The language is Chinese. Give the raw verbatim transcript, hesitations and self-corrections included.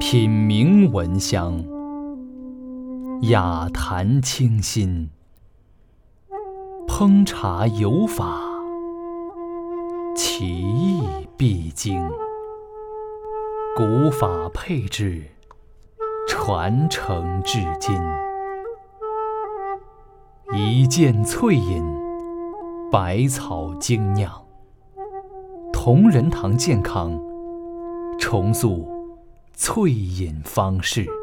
品茗闻香，雅谈清新，烹茶有法，其意必精。古法配制，传承至今。一剑淬饮，百草精酿。同仁堂健康，重塑淬饮方式。